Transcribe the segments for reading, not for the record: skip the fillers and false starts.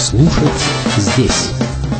Слушать здесь.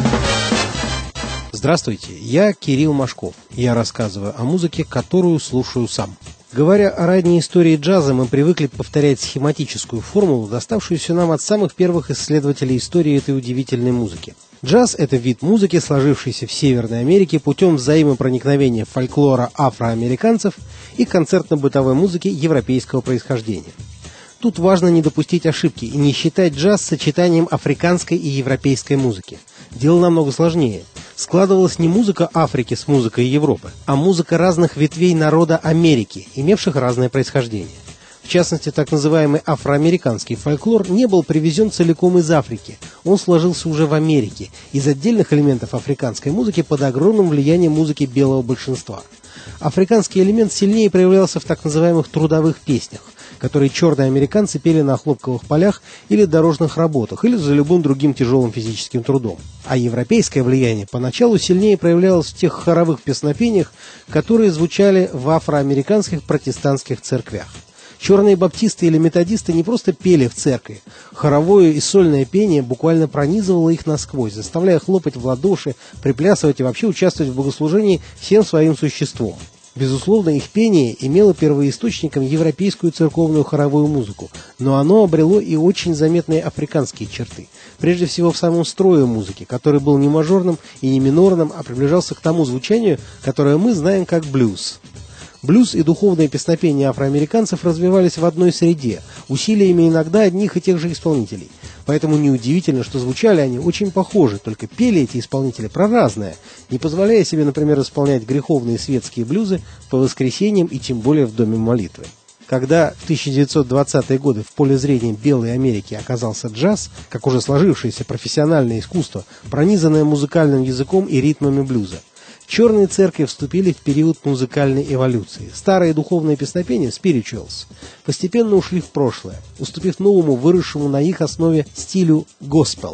Здравствуйте, я Кирилл Машков. Я рассказываю о музыке, которую слушаю сам. Говоря о ранней истории джаза, мы привыкли повторять схематическую формулу, доставшуюся нам от самых первых исследователей истории этой удивительной музыки. Джаз – это вид музыки, сложившийся в Северной Америке путем взаимопроникновения фольклора афроамериканцев и концертно-бытовой музыки европейского происхождения. Тут важно не допустить ошибки и не считать джаз сочетанием африканской и европейской музыки. Дело намного сложнее. Складывалась не музыка Африки с музыкой Европы, а музыка разных ветвей народа Америки, имевших разное происхождение. В частности, так называемый афроамериканский фольклор не был привезен целиком из Африки. Он сложился уже в Америке, из отдельных элементов африканской музыки под огромным влиянием музыки белого большинства. Африканский элемент сильнее проявлялся в так называемых трудовых песнях, которые черные американцы пели на хлопковых полях или дорожных работах, или за любым другим тяжелым физическим трудом. А европейское влияние поначалу сильнее проявлялось в тех хоровых песнопениях, которые звучали в афроамериканских протестантских церквях. Черные баптисты или методисты не просто пели в церкви. Хоровое и сольное пение буквально пронизывало их насквозь, заставляя хлопать в ладоши, приплясывать и вообще участвовать в богослужении всем своим существом. Безусловно, их пение имело первоисточником европейскую церковную хоровую музыку, но оно обрело и очень заметные африканские черты. Прежде всего в самом строе музыки, который был не мажорным и не минорным, а приближался к тому звучанию, которое мы знаем как блюз. Блюз и духовное песнопение афроамериканцев развивались в одной среде, усилиями иногда одних и тех же исполнителей. Поэтому неудивительно, что звучали они очень похожи, только пели эти исполнители про разное, не позволяя себе, например, исполнять греховные светские блюзы по воскресеньям и тем более в доме молитвы. Когда в 1920-е годы в поле зрения Белой Америки оказался джаз, как уже сложившееся профессиональное искусство, пронизанное музыкальным языком и ритмами блюза, черные церкви вступили в период музыкальной эволюции. Старые духовные песнопения, spirituals, постепенно ушли в прошлое, уступив новому, выросшему на их основе стилю gospel.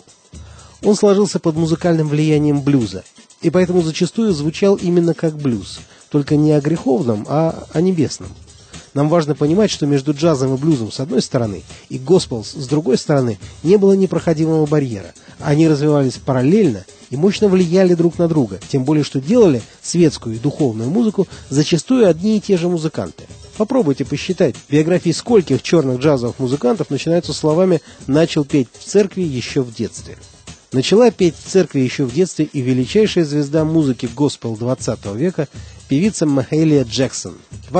Он сложился под музыкальным влиянием блюза, и поэтому зачастую звучал именно как блюз, только не о греховном, а о небесном. Нам важно понимать, что между джазом и блюзом с одной стороны и госпел с другой стороны не было непроходимого барьера. Они развивались параллельно и мощно влияли друг на друга, тем более что делали светскую и духовную музыку зачастую одни и те же музыканты. Попробуйте посчитать, биографии скольких черных джазовых музыкантов начинаются словами «начал петь в церкви еще в детстве». Начала петь в церкви еще в детстве и величайшая звезда музыки госпел 20 века, певица Махалия Джексон.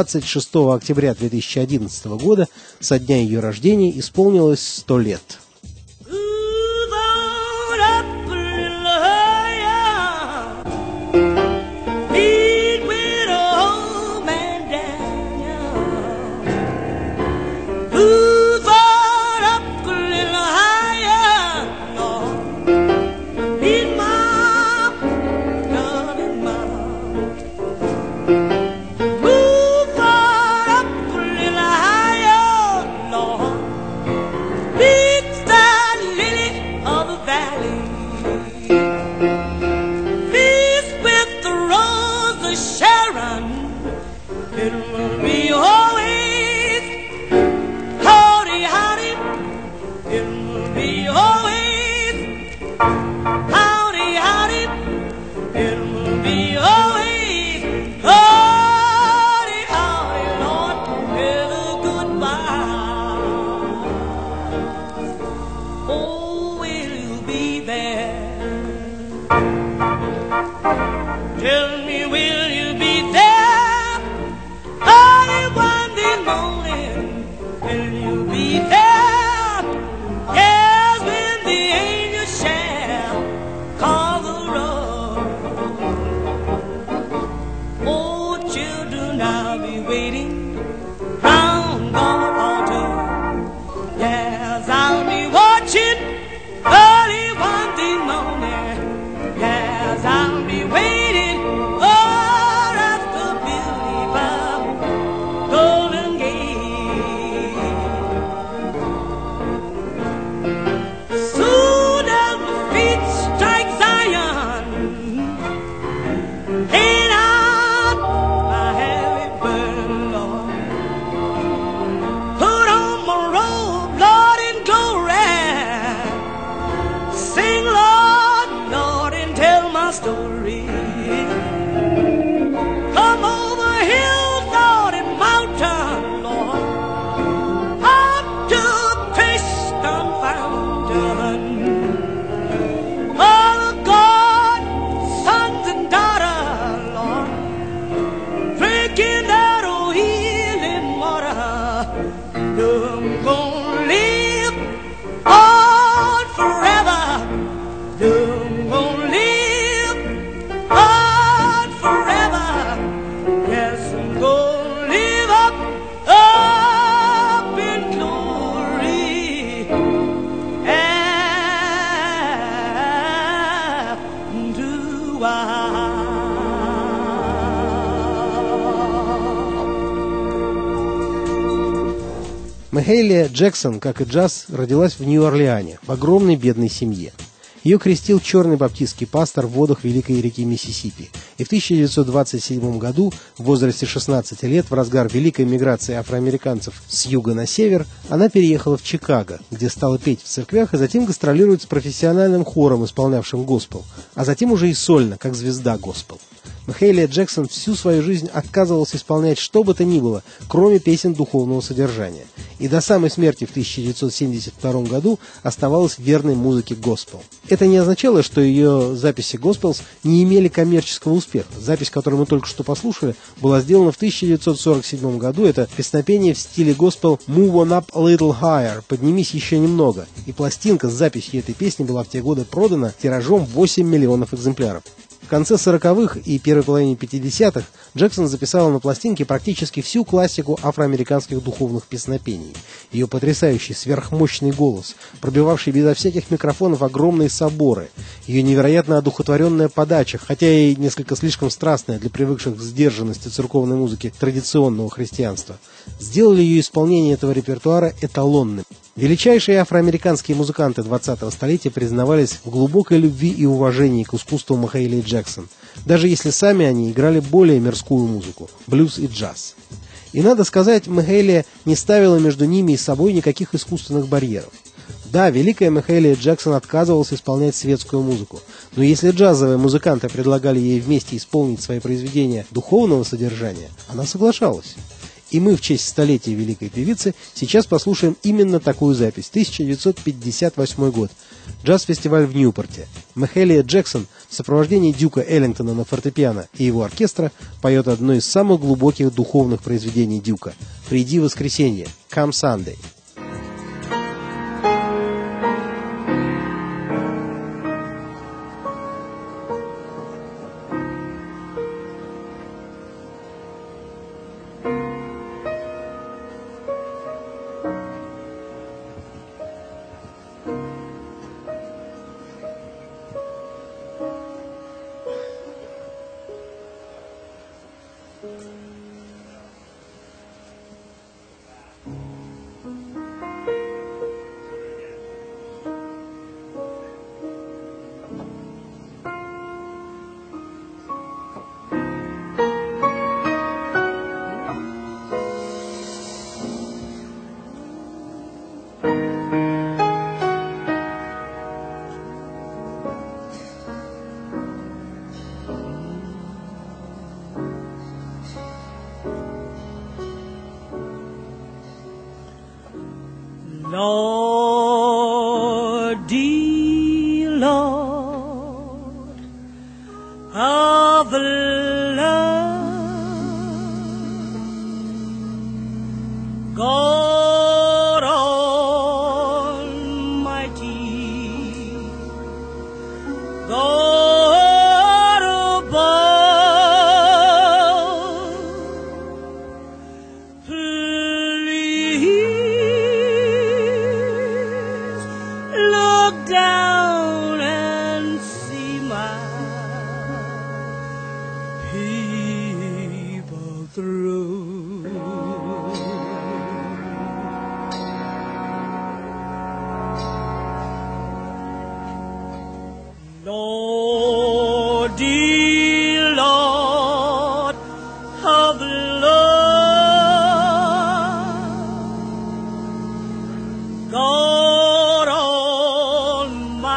26 октября 2011 года, со дня ее рождения, исполнилось 100 лет. It will be always I'm gonna live on forever. I'm gonna live on forever. Yes, I'm gonna live up in glory. And do I. Махейлия Джексон, как и джаз, родилась в Нью-Орлеане, в огромной бедной семье. Ее крестил черный баптистский пастор в водах Великой реки Миссисипи. И в 1927 году, в возрасте 16 лет, в разгар великой миграции афроамериканцев с юга на север, она переехала в Чикаго, где стала петь в церквях и затем гастролировать с профессиональным хором, исполнявшим госпел, а затем уже и сольно, как звезда госпел. Махейлия Джексон всю свою жизнь отказывалась исполнять что бы то ни было, кроме песен духовного содержания. И до самой смерти в 1972 году оставалась верной музыке госпел. Это не означало, что ее записи госпелс не имели коммерческого успеха. Запись, которую мы только что послушали, была сделана в 1947 году. Это песнопение в стиле госпел «Move on up a little higher» «Поднимись еще немного». И пластинка с записью этой песни была в те годы продана тиражом 8 миллионов экземпляров. В конце 40-х и первой половине 50-х Джексон записала на пластинке практически всю классику афроамериканских духовных песнопений. Ее потрясающий сверхмощный голос, пробивавший безо всяких микрофонов огромные соборы, ее невероятно одухотворенная подача, хотя и несколько слишком страстная для привыкших к сдержанности церковной музыки традиционного христианства, сделали ее исполнение этого репертуара эталонным. Величайшие афроамериканские музыканты 20-го столетия признавались в глубокой любви и уважении к искусству Махейлии Джексон, даже если сами они играли более мирскую музыку – блюз и джаз. И надо сказать, Махейлия не ставила между ними и собой никаких искусственных барьеров. Да, великая Махейлия Джексон отказывалась исполнять светскую музыку, но если джазовые музыканты предлагали ей вместе исполнить свои произведения духовного содержания, она соглашалась. И мы в честь столетия великой певицы сейчас послушаем именно такую запись. 1958 год. Джаз-фестиваль в Ньюпорте. Махейлия Джексон в сопровождении Дюка Эллингтона на фортепиано и его оркестра поет одно из самых глубоких духовных произведений Дюка «Приди воскресенье» «Come Sunday». Lord, dear Lord of love, God Almighty, God above, look down and see my people through. Lord, dear Lord of love, God Almighty,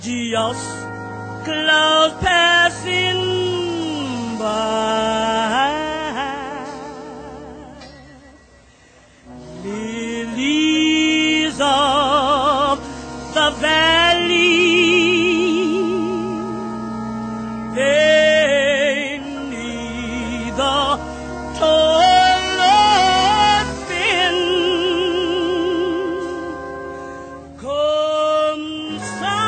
just clouds passing by. Lilies of the valley, they neither toil nor spin. Come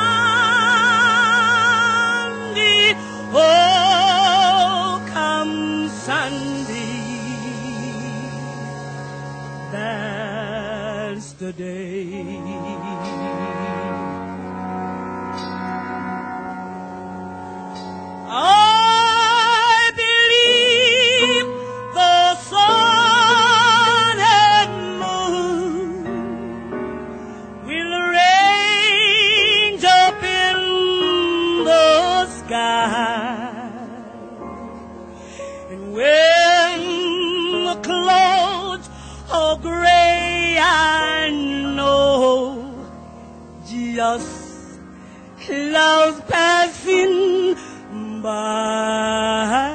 Sunday, oh come Sunday, that's the day. I believe the sun and moon will range up in the sky, and when the clouds are gray, I know just clouds passing by.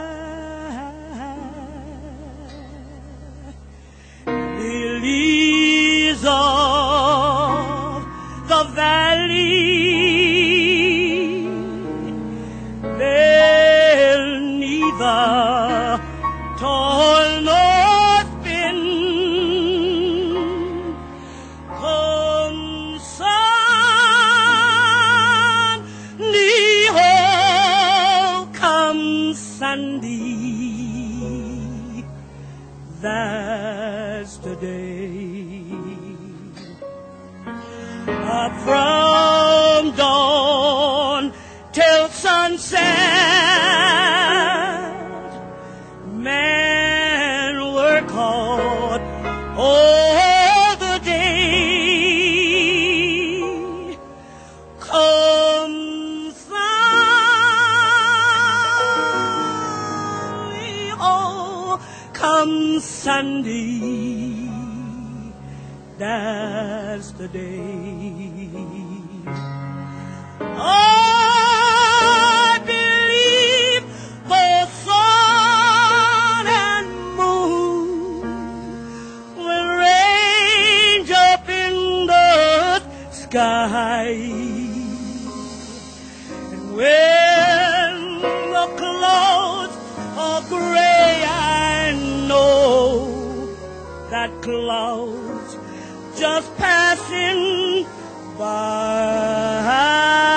Lilies of the valley, they'll neither toil nor spin. Come Sunday, oh come Sunday, that's the day. Up from dawn till sunset, men work hard all the day. Come Sunday, oh come Sunday, that's the day. I believe the sun and moon will range up in the sky, and when the clouds are gray, I know that clouds just passing by.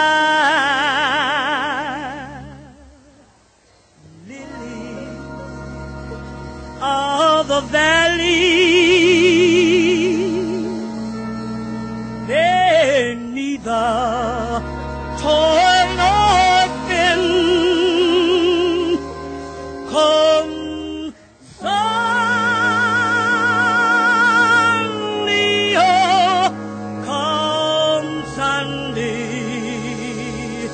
Lily of the valley, they neither toil nor spin. Come Sunday, oh come Sunday,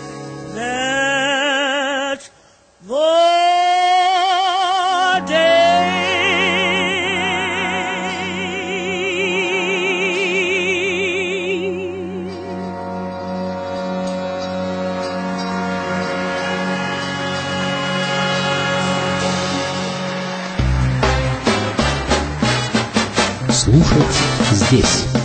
that's the day. Слушать здесь.